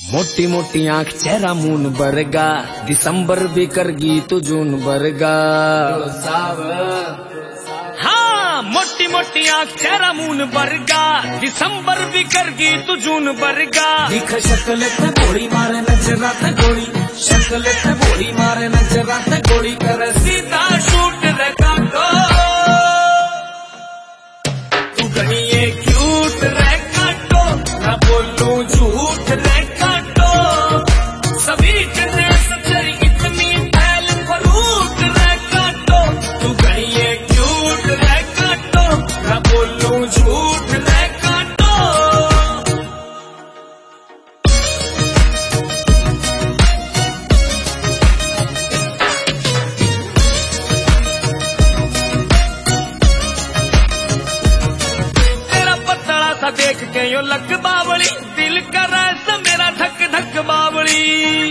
मोटी मोटी आंख चेहरा मून बरगा, दिसंबर भी करगी तो जून बरगा। हाँ, मोटी मोटी आंख चेहरा मून बरगा, दिसंबर भी करगी तो जून बरगा। दिख शक्ल ते गोली मारे नजरा ते गोली, शक्ल ते गोली मारे नजरा ते गोली करे सीधा शूट रे काटो, तू कहीं ये क्यूट रे काटो, ना बोलूं झूठ रे काटो। सभी ड्रेस तेरी इतनी फैल फरूट रे काटो, तू कहीं ये क्यूट रे काटो, ना बोलूं झूठ रे काटो। तेरा पतला सा देख के यो लग बावली, दिल कर ऐसा मेरा धक धक बावली।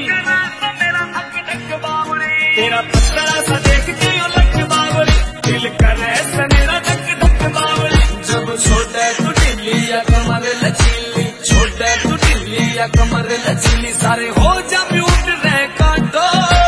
तेरा पतला सा देख के यो लग बावली, दिल कर ऐसा मेरा धक धक बावली। जब छोटे तू ढिल्ली या कमर लचीली, छोटे तू ढिल्ली या कमर लचीली, सारे हो जा म्यूट रे काटो,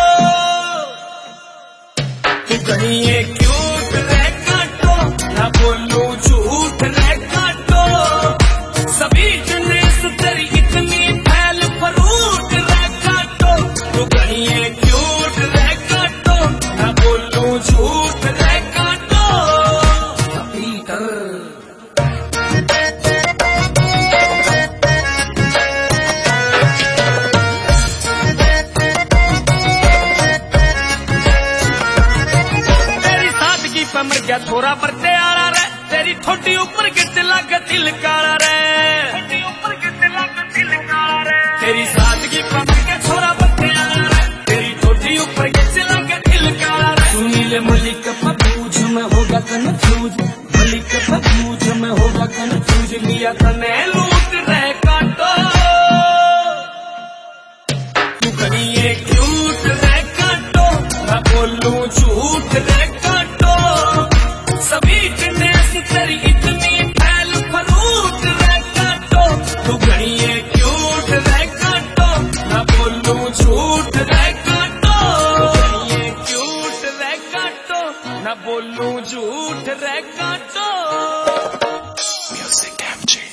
तू कहीं ये क्यूट रे काटो, ना बोलूं झूठ रे काटो। सभी ड्रेस तेरी इतनी फैल फरूट रे काटो, तू कहीं ये क्यूट रे काटो, ना बोलूं झूठ रे काटो। पीटर तेरी सादगी पे मर गया थोड़ा बरते आला रे, तेरी ठोडी ऊपर गिट लग दिल काला रे। तेरी सादगी पे मर गया थोड़ा बरते आला रे, तेरी ठोडी ऊपर गिट लग दिल काला रे। सुनील मलिक पबूझ में होगा कन्फ्यूज, मलिक पबूझ में होगा कन्फ्यूज, लिया तने लूट रे काटो, तू कहीं ये क्यूट रे काटो, ना बोलूं झूठ रे काटो। सभी ड्रेस तेरी इतनी फैल फरूट रे काटो, तू कहीं ये क्यूट रे काटो, ना बोलूं झूठ रे काटो। ये क्यूट रे काटो, ना बोलूं झूठ रे काटो। Music MG.